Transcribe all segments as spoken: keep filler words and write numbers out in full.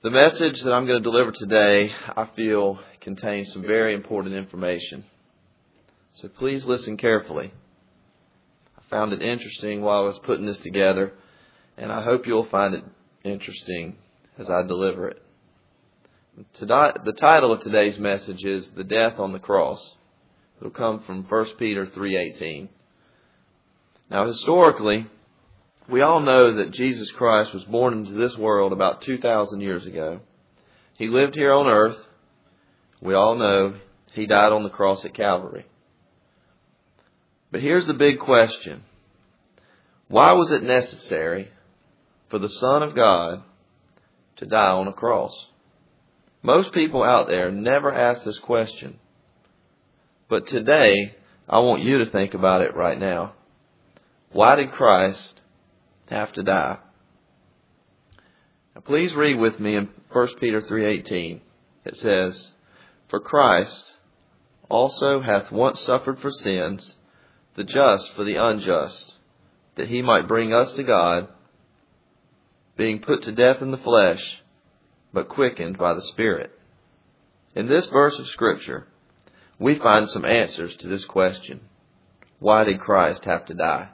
The message that I'm going to deliver today, I feel, contains some very important information. So please listen carefully. I found it interesting while I was putting this together, and I hope you'll find it interesting as I deliver it. The title of today's message is The Death on the Cross. It will come from First Peter three eighteen. Now, historically, we all know that Jesus Christ was born into this world about two thousand years ago. He lived here on earth. We all know He died on the cross at Calvary. But here's the big question. Why was it necessary for the Son of God to die on a cross? Most people out there never ask this question. But today, I want you to think about it right now. Why did Christ have to die? Now please read with me in First Peter three eighteen. It says, For Christ also hath once suffered for sins, the just for the unjust, that He might bring us to God, being put to death in the flesh, but quickened by the Spirit. In this verse of Scripture, we find some answers to this question. Why did Christ have to die?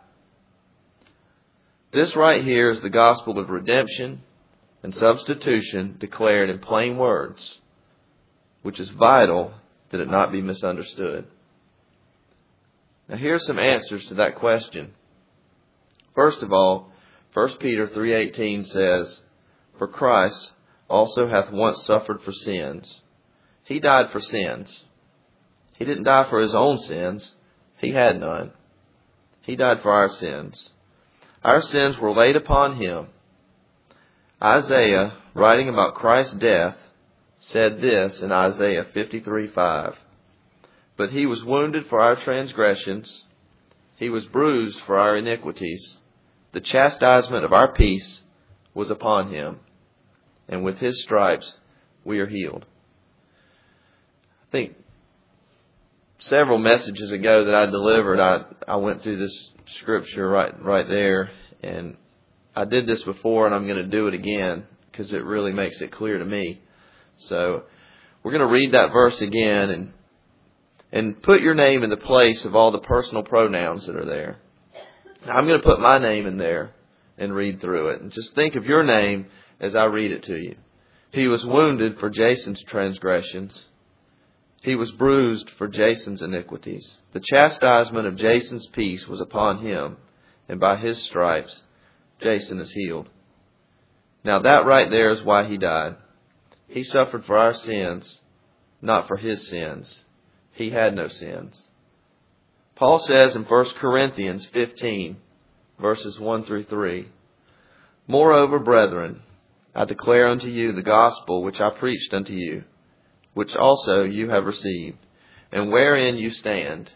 This right here is the gospel of redemption and substitution declared in plain words, which is vital that it not be misunderstood. Now here are some answers to that question. First of all, First Peter three eighteen says, For Christ also hath once suffered for sins. He died for sins. He didn't die for His own sins. He had none. He died for our sins. Our sins were laid upon Him. Isaiah, writing about Christ's death, said this in Isaiah fifty-three five. But He was wounded for our transgressions. He was bruised for our iniquities. The chastisement of our peace was upon Him. And with His stripes we are healed. I think several messages ago that I delivered, I, I went through this scripture right right there. And I did this before, and I'm going to do it again because it really makes it clear to me. So we're going to read that verse again and and put your name in the place of all the personal pronouns that are there. Now, I'm going to put my name in there and read through it. And just think of your name as I read it to you. He was wounded for Jason's transgressions. He was bruised for Jason's iniquities. The chastisement of Jason's peace was upon Him, and by His stripes, Jason is healed. Now that right there is why He died. He suffered for our sins, not for His sins. He had no sins. Paul says in First Corinthians fifteen, verses one through three, Moreover, brethren, I declare unto you the gospel which I preached unto you, which also you have received, and wherein you stand,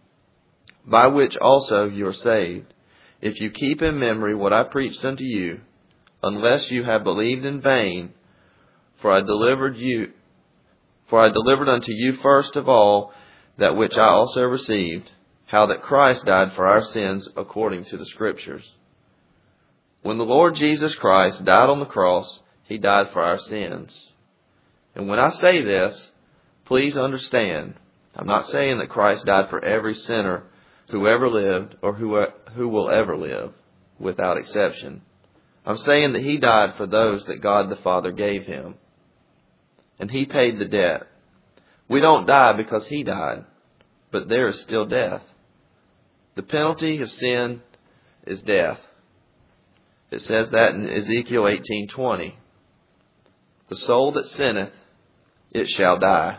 by which also you are saved, if you keep in memory what I preached unto you, unless you have believed in vain, for I delivered you, for I delivered unto you first of all that which I also received, how that Christ died for our sins according to the Scriptures. When the Lord Jesus Christ died on the cross, He died for our sins. And when I say this, please understand, I'm not saying that Christ died for every sinner who ever lived or who, who will ever live, without exception. I'm saying that He died for those that God the Father gave Him. And He paid the debt. We don't die because He died, but there is still death. The penalty of sin is death. It says that in Ezekiel eighteen twenty. The soul that sinneth, it shall die.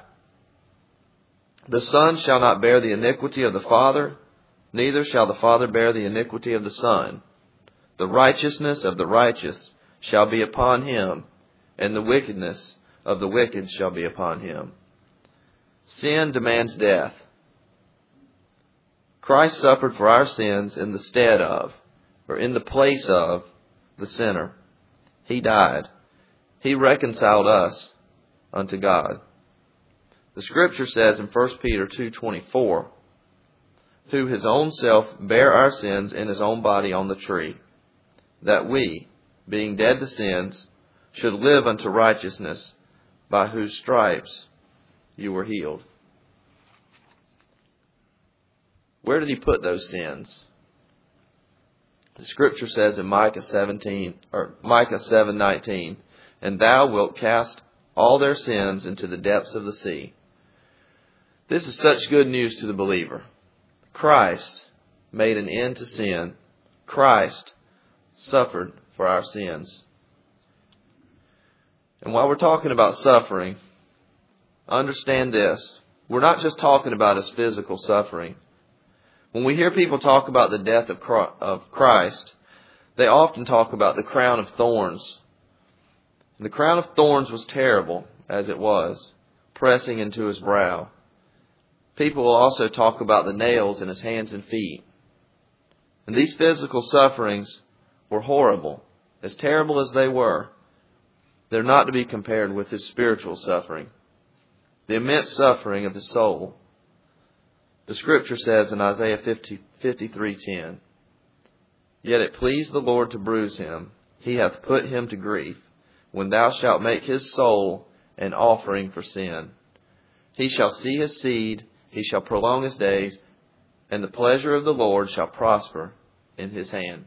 The Son shall not bear the iniquity of the Father, neither shall the Father bear the iniquity of the Son. The righteousness of the righteous shall be upon him, and the wickedness of the wicked shall be upon him. Sin demands death. Christ suffered for our sins in the stead of, or in the place of, the sinner. He died. He reconciled us unto God. The Scripture says in First Peter two twenty-four, who His own self bare our sins in His own body on the tree, that we, being dead to sins, should live unto righteousness, by whose stripes you were healed. Where did he put those sins? The scripture says in Micah seventeen or Micah seven nineteen, and thou wilt cast all their sins into the depths of the sea. This is such good news to the believer. Christ made an end to sin. Christ suffered for our sins. And while we're talking about suffering, understand this. We're not just talking about his physical suffering. When we hear people talk about the death of Christ, they often talk about the crown of thorns. And the crown of thorns was terrible, as it was, pressing into his brow. People will also talk about the nails in his hands and feet. And these physical sufferings were horrible. As terrible as they were, they're not to be compared with his spiritual suffering, the immense suffering of his soul. The scripture says in Isaiah fifty-three ten, yet it pleased the Lord to bruise him. He hath put him to grief. When thou shalt make his soul an offering for sin, he shall see his seed, he shall prolong his days, and the pleasure of the Lord shall prosper in his hand.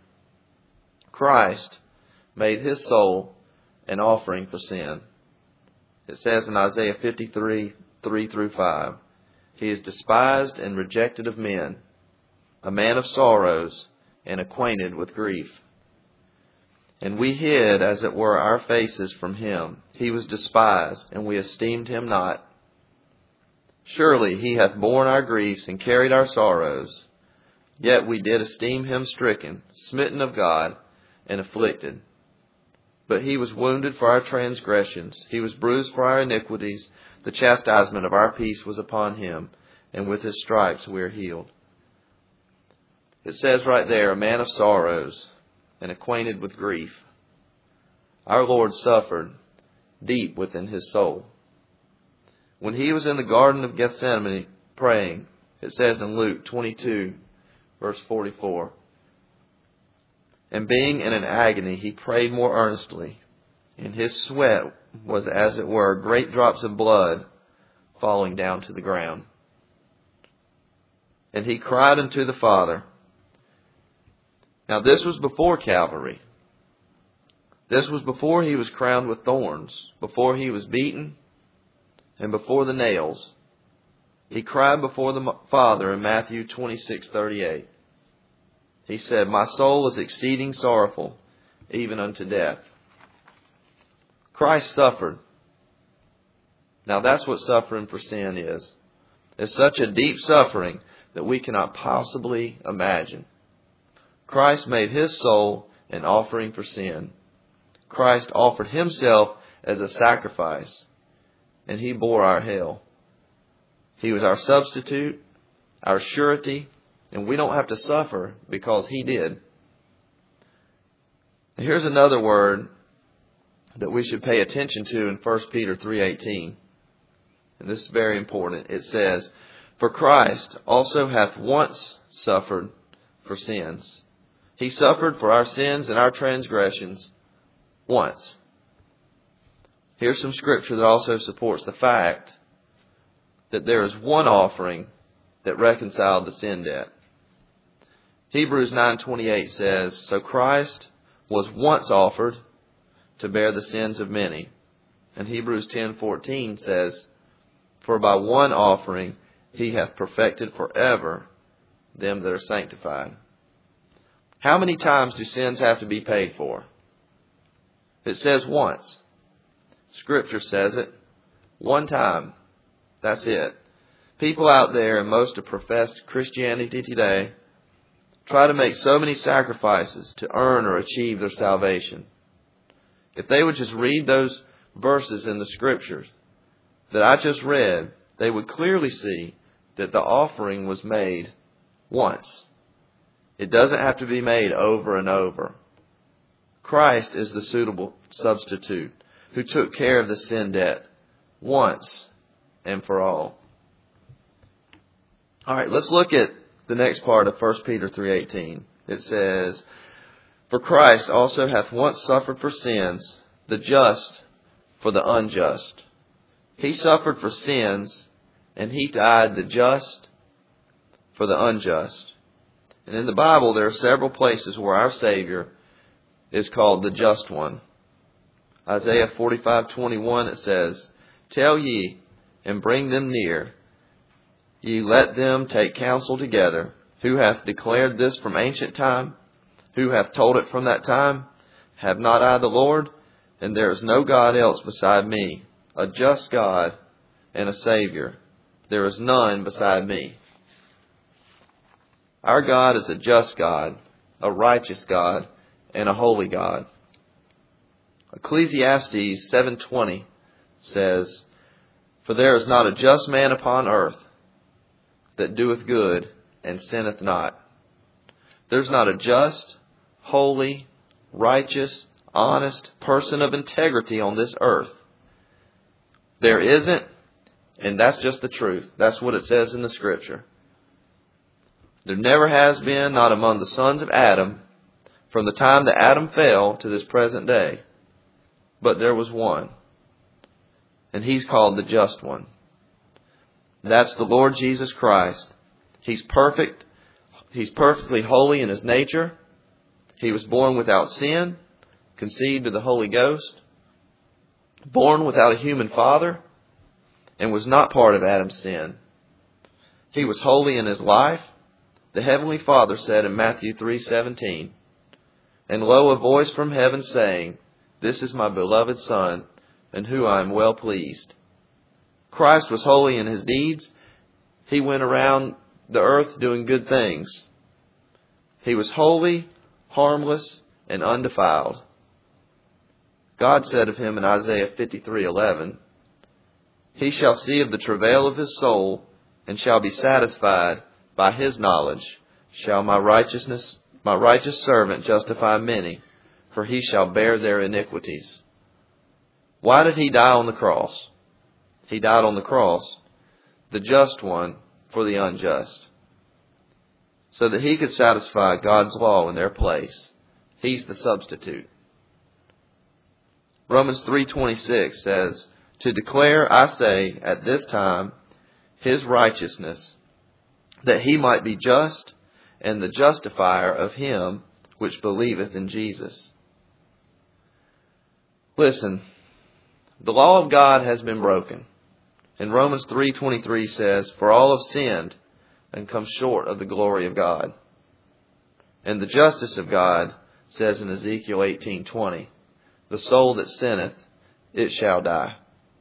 Christ made his soul an offering for sin. It says in Isaiah fifty-three three through five, he is despised and rejected of men, a man of sorrows and acquainted with grief. And we hid, as it were, our faces from him. He was despised, and we esteemed him not. Surely he hath borne our griefs and carried our sorrows. Yet we did esteem him stricken, smitten of God, and afflicted. But he was wounded for our transgressions. He was bruised for our iniquities. The chastisement of our peace was upon him, and with his stripes we are healed. It says right there, a man of sorrows and acquainted with grief. Our Lord suffered deep within his soul. When he was in the Garden of Gethsemane praying, it says in Luke twenty-two, verse forty-four, and being in an agony, he prayed more earnestly, and his sweat was, as it were, great drops of blood falling down to the ground. And he cried unto the Father. Now this was before Calvary. This was before he was crowned with thorns, before he was beaten, and before the nails. He cried before the Father in Matthew twenty-six thirty-eight. He said, my soul is exceeding sorrowful, even unto death. Christ suffered. Now that's what suffering for sin is. It's such a deep suffering that we cannot possibly imagine. Christ made his soul an offering for sin. Christ offered himself as a sacrifice, and he bore our hell. He was our substitute, our surety, and we don't have to suffer because he did. And here's another word that we should pay attention to in First Peter three eighteen. And this is very important. It says, for Christ also hath once suffered for sins. He suffered for our sins and our transgressions once. Here's some scripture that also supports the fact that there is one offering that reconciled the sin debt. Hebrews nine twenty-eight says, so Christ was once offered to bear the sins of many. And Hebrews ten fourteen says, for by one offering he hath perfected forever them that are sanctified. How many times do sins have to be paid for? It says once. Scripture says it. One time. That's it. People out there, and most of professed Christianity today, try to make so many sacrifices to earn or achieve their salvation. If they would just read those verses in the Scriptures that I just read, they would clearly see that the offering was made once. It doesn't have to be made over and over. Christ is the suitable substitute who took care of the sin debt once and for all. All right, let's look at the next part of First Peter three eighteen. It says, for Christ also hath once suffered for sins, the just for the unjust. He suffered for sins, and He died the just for the unjust. And in the Bible, there are several places where our Savior is called the Just One. Isaiah forty-five twenty-one, it says, "Tell ye, and bring them near. Ye let them take counsel together. Who hath declared this from ancient time? Who hath told it from that time? Have not I the Lord? And there is no God else beside me, a just God and a Savior. There is none beside me." Our God is a just God, a righteous God, and a holy God. Ecclesiastes seven twenty says, "For there is not a just man upon earth that doeth good and sinneth not." There's not a just, holy, righteous, honest person of integrity on this earth. There isn't, and that's just the truth. That's what it says in the Scripture. There never has been, not among the sons of Adam, from the time that Adam fell to this present day. But there was one. And He's called the Just One. That's the Lord Jesus Christ. He's perfect. He's perfectly holy in His nature. He was born without sin, conceived of the Holy Ghost, born without a human father, and was not part of Adam's sin. He was holy in His life. The Heavenly Father said in Matthew three seventeen, "And lo, a voice from heaven saying, This is my beloved Son, in whom I am well pleased." Christ was holy in His deeds. He went around the earth doing good things. He was holy, harmless, and undefiled. God said of Him in Isaiah fifty-three eleven, "He shall see of the travail of His soul, and shall be satisfied. By His knowledge shall my righteousness, my righteous servant justify many, for he shall bear their iniquities." Why did He die on the cross? He died on the cross, the just one for the unjust, so that He could satisfy God's law in their place. He's the substitute. Romans three twenty-six says, "To declare, I say, at this time, His righteousness, that He might be just and the justifier of him which believeth in Jesus." Listen, the law of God has been broken. And Romans three twenty-three says, "For all have sinned and come short of the glory of God." And the justice of God says in Ezekiel eighteen twenty, "The soul that sinneth, it shall die."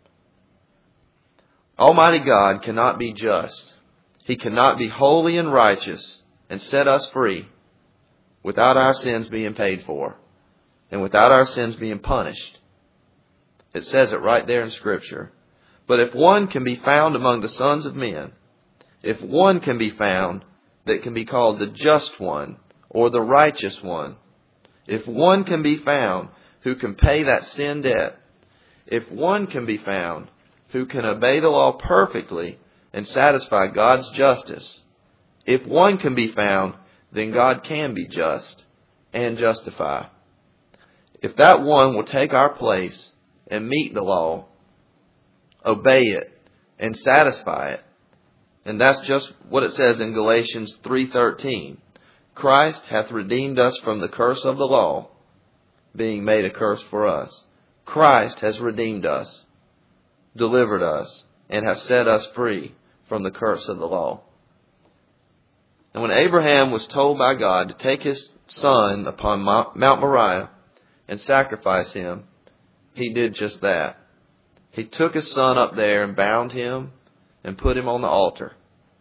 Almighty God cannot be just. He cannot be holy and righteous and set us free without our sins being paid for and without our sins being punished. It says it right there in Scripture. But if one can be found among the sons of men, if one can be found that can be called the just one or the righteous one, if one can be found who can pay that sin debt, if one can be found who can obey the law perfectly and satisfy God's justice, if one can be found, then God can be just and justify. If that one will take our place and meet the law, obey it, and satisfy it, and that's just what it says in Galatians three thirteen. "Christ hath redeemed us from the curse of the law, being made a curse for us." Christ has redeemed us, delivered us, and has set us free from the curse of the law. And when Abraham was told by God to take his son upon Mount Moriah and sacrifice him, he did just that. He took his son up there and bound him and put him on the altar.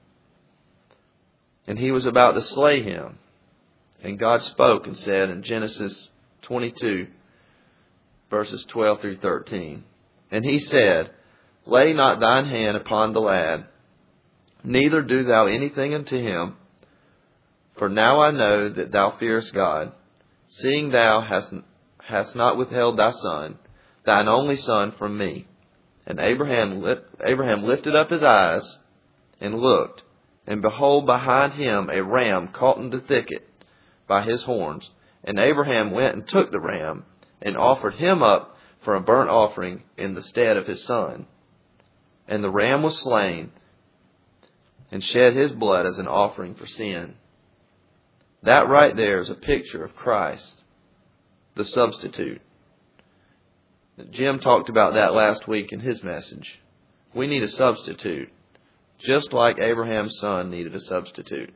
And he was about to slay him. And God spoke and said in Genesis twenty-two, verses twelve through thirteen, "And He said, Lay not thine hand upon the lad, neither do thou anything unto him. For now I know that thou fearest God, seeing thou hast, hast not withheld thy son, thine only son, from me. And Abraham, Abraham lifted up his eyes and looked, and behold, behind him a ram caught in the thicket by his horns. And Abraham went and took the ram, and offered him up for a burnt offering in the stead of his Son. And the ram was slain and shed his blood as an offering for sin. That right there is a picture of Christ, the substitute. Jim talked about that last week in his message. We need a substitute, just like Abraham's son needed a substitute.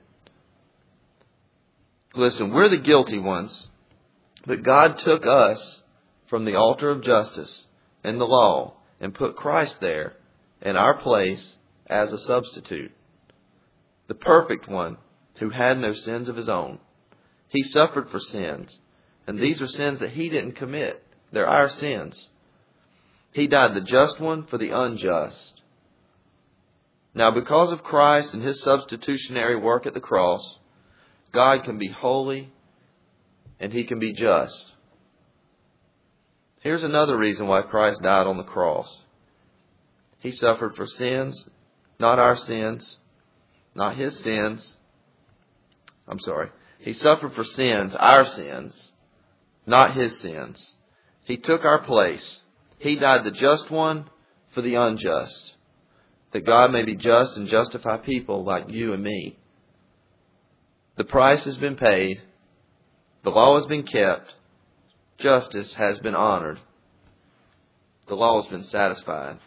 Listen, we're the guilty ones, but God took us from the altar of justice and the law and put Christ there in our place as a substitute, the perfect one who had no sins of his own. He suffered for sins, and these are sins that he didn't commit. They're our sins. He died the just one for the unjust. Now, because of Christ and his substitutionary work at the cross, God can be holy and he can be just. Here's another reason why Christ died on the cross. He suffered for sins, not our sins, not his sins. I'm sorry. He suffered for sins, our sins, not his sins. He took our place. He died the just one for the unjust, that God may be just and justify people like you and me. The price has been paid. The law has been kept. Justice has been honored. The law has been satisfied.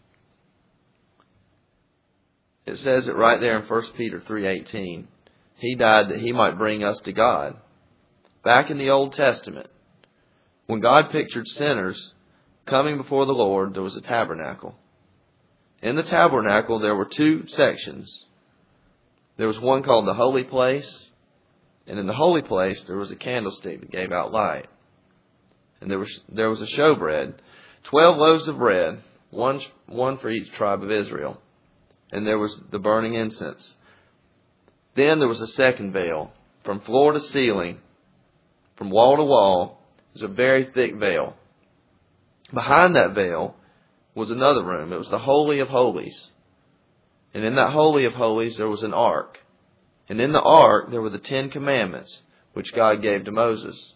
It says it right there in First Peter three eighteen. He died that he might bring us to God. Back in the Old Testament, when God pictured sinners coming before the Lord, there was a tabernacle. In the tabernacle, there were two sections. There was one called the Holy Place, and in the Holy Place, there was a candlestick that gave out light. And there was there was a showbread, twelve loaves of bread, one one for each tribe of Israel. And there was the burning incense. Then there was a second veil, from floor to ceiling, from wall to wall. It was a very thick veil. Behind that veil was another room. It was the Holy of Holies. And in that Holy of Holies, there was an ark. And in the ark, there were the Ten Commandments, which God gave to Moses,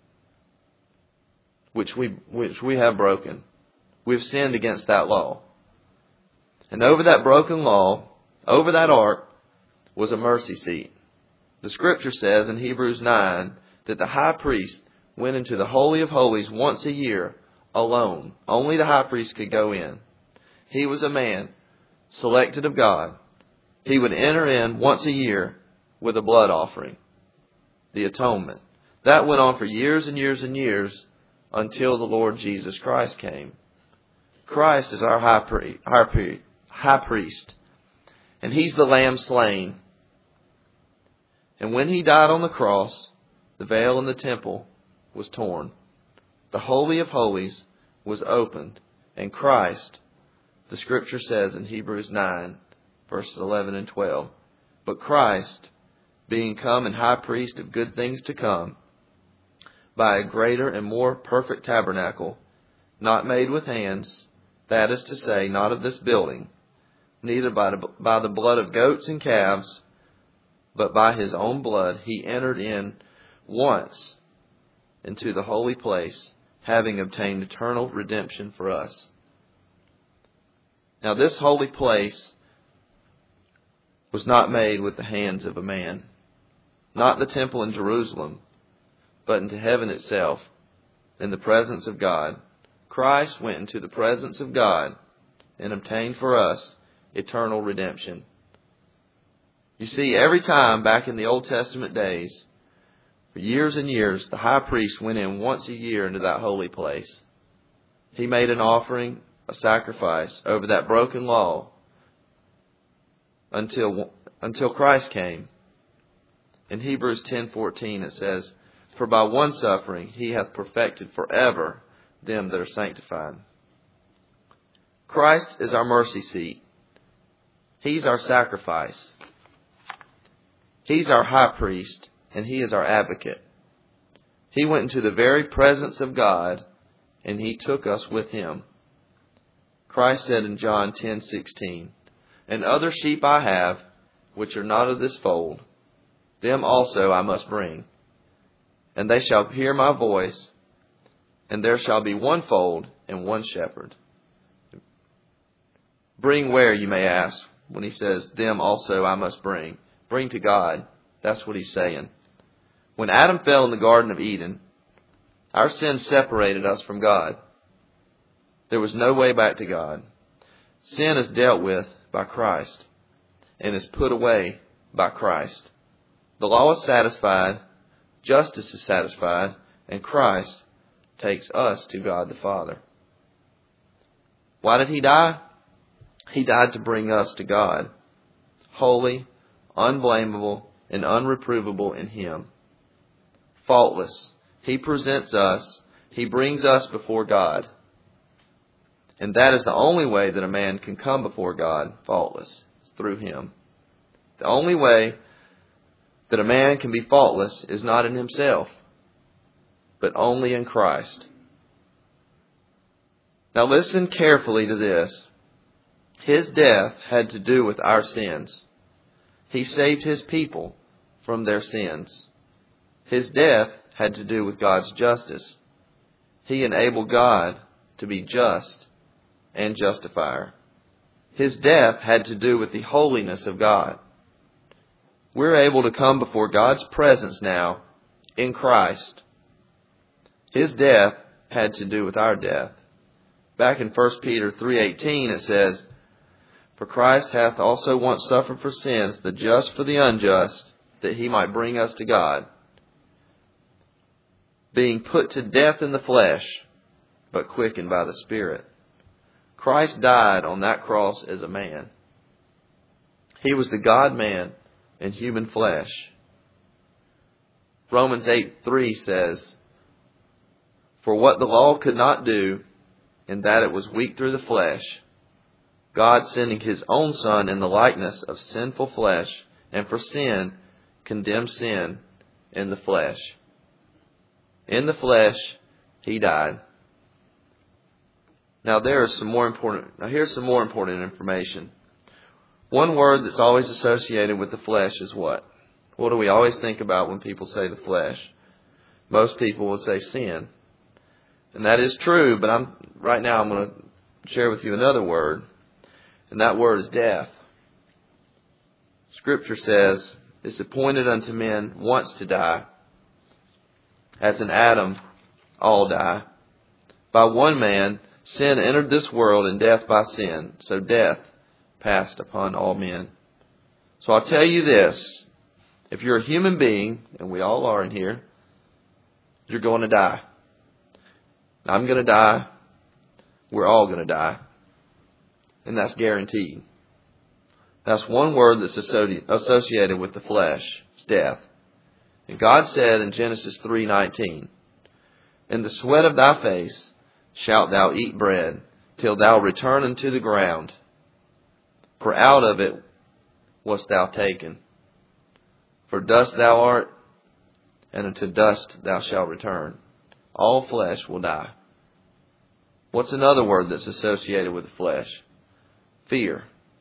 which we, which we have broken. We've sinned against that law. And over that broken law, over that ark, was a mercy seat. The scripture says in Hebrews nine that the high priest went into the Holy of Holies once a year alone. Only the high priest could go in. He was a man selected of God. He would enter in once a year with a blood offering, the atonement. That went on for years and years and years until the Lord Jesus Christ came. Christ is our high priest, high, high priest, and he's the lamb slain. And when he died on the cross, the veil in the temple was torn. The Holy of Holies was opened, and Christ, the scripture says in Hebrews nine, verses eleven and twelve, but Christ, being come and high priest of good things to come, by a greater and more perfect tabernacle, not made with hands, that is to say, not of this building, neither by the, by the blood of goats and calves, but by his own blood, he entered in once into the holy place, having obtained eternal redemption for us. Now, this holy place was not made with the hands of a man, not the temple in Jerusalem, but into heaven itself, in the presence of God. Christ went into the presence of God and obtained for us eternal redemption. You see, every time back in the Old Testament days, for years and years, the high priest went in once a year into that holy place. He made an offering, a sacrifice over that broken law until until Christ came. In Hebrews ten fourteen it says, for by one suffering he hath perfected forever them that are sanctified. Christ is our mercy seat. He's our sacrifice. He's our high priest, and he is our advocate. He went into the very presence of God, and he took us with him. Christ said in John ten sixteen, and other sheep I have, which are not of this fold, them also I must bring. And they shall hear my voice, and there shall be one fold and one shepherd. Bring where, you may ask, when he says, them also I must bring. Bring to God. That's what he's saying. When Adam fell in the Garden of Eden, our sin separated us from God. There was no way back to God. Sin is dealt with by Christ and is put away by Christ. The law is satisfied, justice is satisfied, and Christ takes us to God the Father. Why did he die? He died to bring us to God, holy, unblameable, and unreprovable in him. Faultless. He presents us, he brings us before God. And that is the only way that a man can come before God faultless, through him. The only way that a man can be faultless is not in himself, but only in Christ. Now listen carefully to this. His death had to do with our sins. He saved his people from their sins. His death had to do with God's justice. He enabled God to be just and justifier. His death had to do with the holiness of God. We're able to come before God's presence now in Christ. His death had to do with our death. Back in First Peter three eighteen it says, for Christ hath also once suffered for sins, the just for the unjust, that he might bring us to God, being put to death in the flesh, but quickened by the Spirit. Christ died on that cross as a man. He was the God-man in human flesh. Romans eight three says, for what the law could not do, in that it was weak through the flesh, God sending his own Son in the likeness of sinful flesh, and for sin, condemned sin in the flesh. In the flesh, he died. Now there is some more important, now here's some more important information. One word that's always associated with the flesh is what? What do we always think about when people say the flesh? Most people will say sin. And that is true, but I'm right now I'm going to share with you another word. And that word is death. Scripture says, it's appointed unto men once to die. As in Adam, all die. By one man, sin entered this world, and death by sin. So death passed upon all men. So I'll tell you this. If you're a human being, and we all are in here, you're going to die. I'm going to die. We're all going to die. And that's guaranteed. That's one word that's associated with the flesh. It's death. And God said in Genesis three nineteen, in the sweat of thy face shalt thou eat bread, till thou return unto the ground. For out of it wast thou taken. For dust thou art, and unto dust thou shalt return. All flesh will die. What's another word that's associated with the flesh? Fear.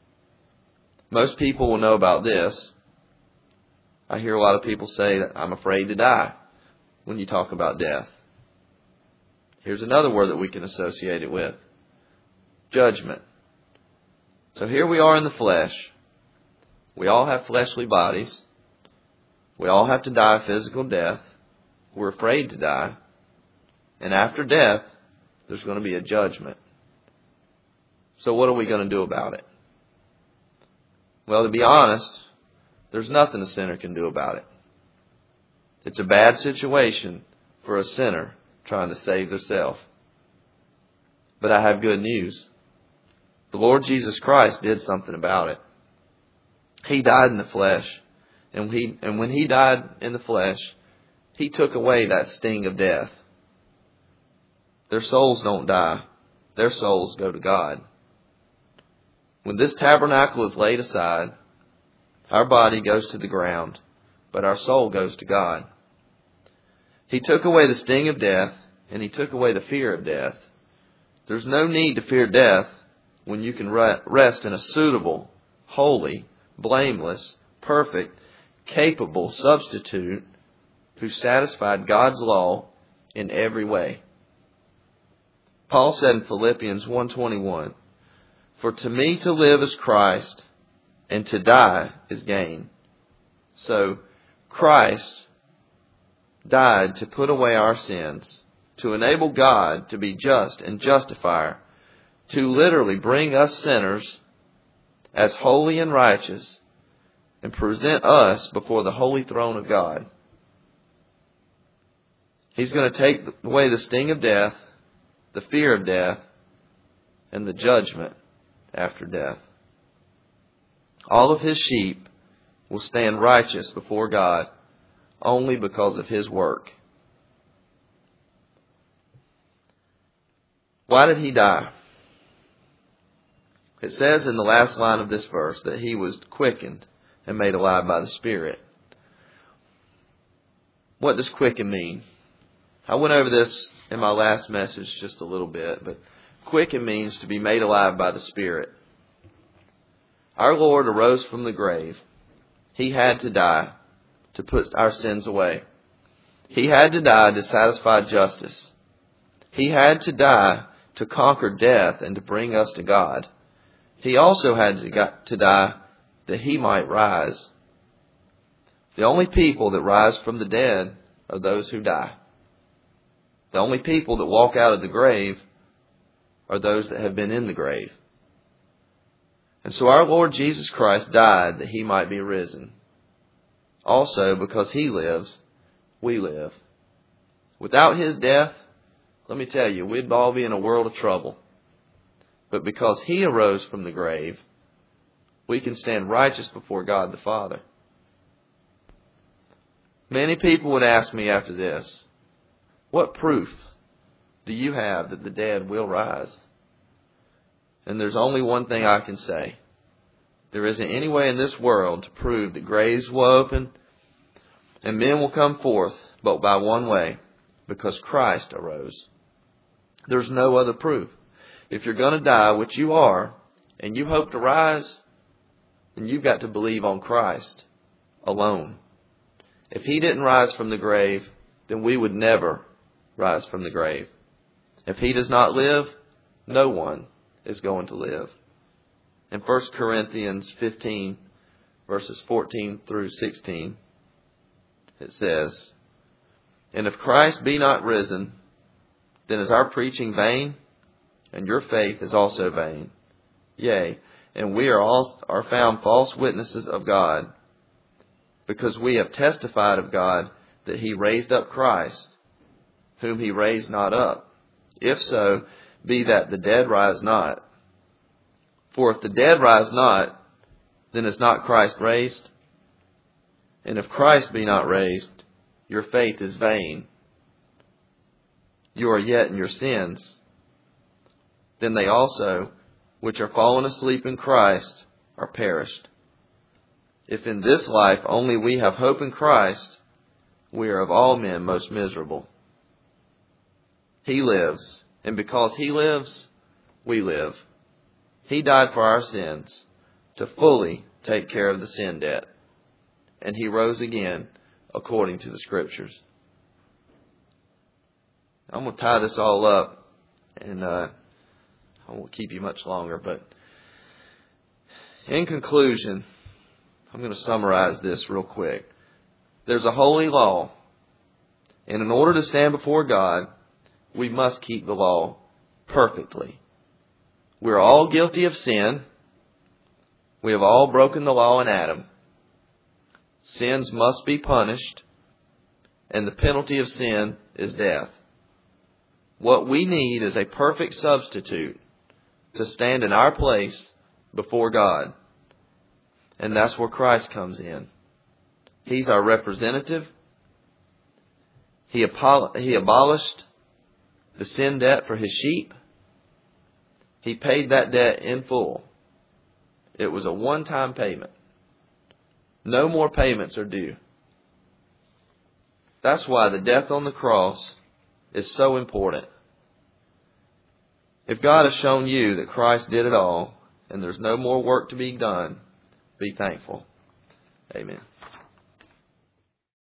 Most people will know about this. I hear a lot of people say that I'm afraid to die when you talk about death. Here's another word that we can associate it with. Judgment. So here we are in the flesh. We all have fleshly bodies. We all have to die a physical death. We're afraid to die. And after death, there's going to be a judgment. So what are we going to do about it? Well, to be honest, there's nothing a sinner can do about it. It's a bad situation for a sinner trying to save themselves. But I have good news. The Lord Jesus Christ did something about it. He died in the flesh. And, he, and when He died in the flesh, He took away that sting of death. Their souls don't die. Their souls go to God. When this tabernacle is laid aside, our body goes to the ground, but our soul goes to God. He took away the sting of death, and He took away the fear of death. There's no need to fear death when you can rest in a suitable, holy, blameless, perfect, capable substitute who satisfied God's law in every way. Paul said in Philippians one twenty-one, "For to me to live is Christ, and to die is gain." So Christ died to put away our sins, to enable God to be just and justifier, to literally bring us sinners as holy and righteous and present us before the holy throne of God. He's going to take away the sting of death, the fear of death, and the judgment after death. All of His sheep will stand righteous before God only because of His work. Why did He die? It says in the last line of this verse that He was quickened and made alive by the Spirit. What does quicken mean? I went over this in my last message just a little bit, but quicken means to be made alive by the Spirit. Our Lord arose from the grave. He had to die to put our sins away. He had to die to satisfy justice. He had to die to conquer death and to bring us to God. He also had to die that He might rise. The only people that rise from the dead are those who die. The only people that walk out of the grave are those that have been in the grave. And so our Lord Jesus Christ died that He might be risen. Also, because He lives, we live. Without His death, let me tell you, we'd all be in a world of trouble. But because He arose from the grave, we can stand righteous before God the Father. Many people would ask me after this, what proof do you have that the dead will rise? And there's only one thing I can say. There isn't any way in this world to prove that graves will open and men will come forth but by one way, because Christ arose. There's no other proof. If you're going to die, which you are, and you hope to rise, then you've got to believe on Christ alone. If He didn't rise from the grave, then we would never rise from the grave. If He does not live, no one is going to live. In First Corinthians fifteen, verses fourteen through sixteen, it says, "And if Christ be not risen, then is our preaching vain, and your faith is also vain. Yea, and we are all are found false witnesses of God, because we have testified of God that He raised up Christ, whom He raised not up. If so, be that the dead rise not. For if the dead rise not, then is not Christ raised? And if Christ be not raised, your faith is vain. You are yet in your sins. Then they also, which are fallen asleep in Christ, are perished. If in this life only we have hope in Christ, we are of all men most miserable. He lives, and because He lives, we live. He died for our sins to fully take care of the sin debt. And He rose again according to the Scriptures." I'm going to tie this all up, and uh, I won't keep you much longer. But in conclusion, I'm going to summarize this real quick. There's a holy law, and in order to stand before God, we must keep the law perfectly. We're all guilty of sin. We have all broken the law in Adam. Sins must be punished, and the penalty of sin is death. What we need is a perfect substitute to stand in our place before God. And that's where Christ comes in. He's our representative. He, apol- he abolished the sin debt for His sheep. He paid that debt in full. It was a one-time payment. No more payments are due. That's why the death on the cross is so important. If God has shown you that Christ did it all, and there's no more work to be done, be thankful. Amen.